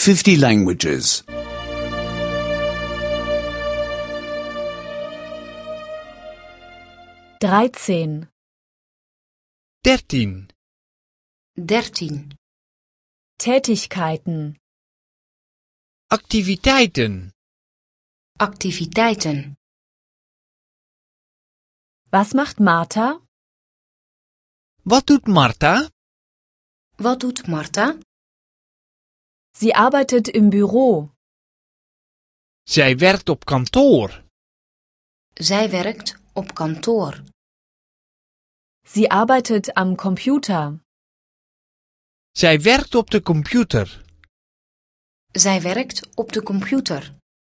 50 languages. 13. 13. 13. Tätigkeiten. Activiteiten. Activiteiten. Was macht Martha? Wat doet Martha? Wat doet Martha? Sie arbeitet im Büro. Zij werkt op kantoor. Zij werkt op kantoor. Sie arbeitet am Computer. Zij werkt op de computer. Zij werkt op de computer.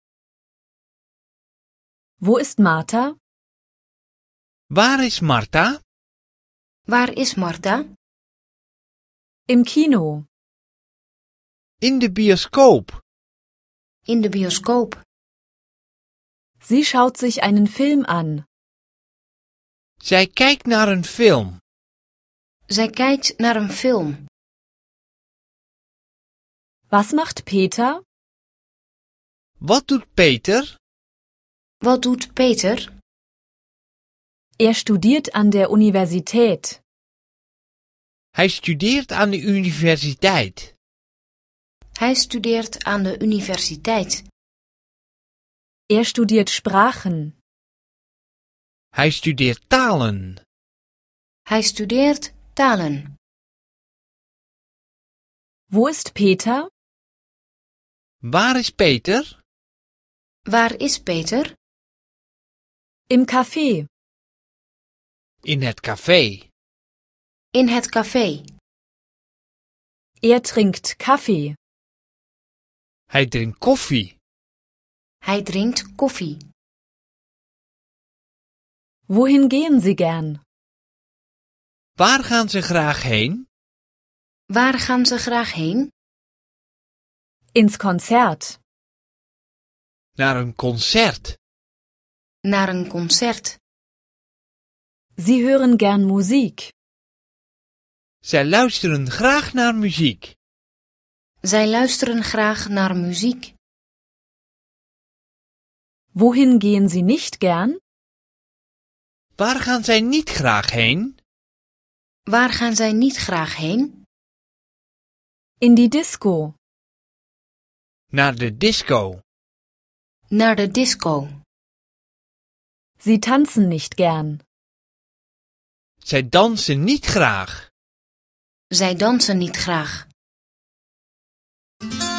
Wo ist Martha? Waar is Martha? Waar is Martha? Im Kino. In de bioscoop. In de bioscoop. Sie schaut sich einen Film an. Zij kijkt naar een film. Zij kijkt naar een film. Was macht Peter? Wat doet Peter? Wat doet Peter? Er studiert an der Universität. Hij studeert aan de universiteit. Hij studeert aan de universiteit. Er studiert Sprachen. Hij studeert talen. Hij studeert talen. Wo ist Peter? Waar is Peter? Waar is Peter? Im Café. In het café. In het café. Er trinkt Kaffee. Hij drinkt koffie. Hij drinkt koffie. Wohin gehen Sie gern? Waar gaan ze graag heen? Waar gaan ze graag heen? Ins Konzert. Naar een concert. Naar een concert. Sie hören gern Musik. Zij luisteren graag naar muziek. Zij luisteren graag naar muziek. Wohin gehen Sie nicht gern? Waar gaan zij niet graag heen? Waar gaan zij niet graag heen? In die Disco. Naar de disco. Naar de disco. Sie tanzen nicht gern. Zij dansen niet graag. Zij dansen niet graag.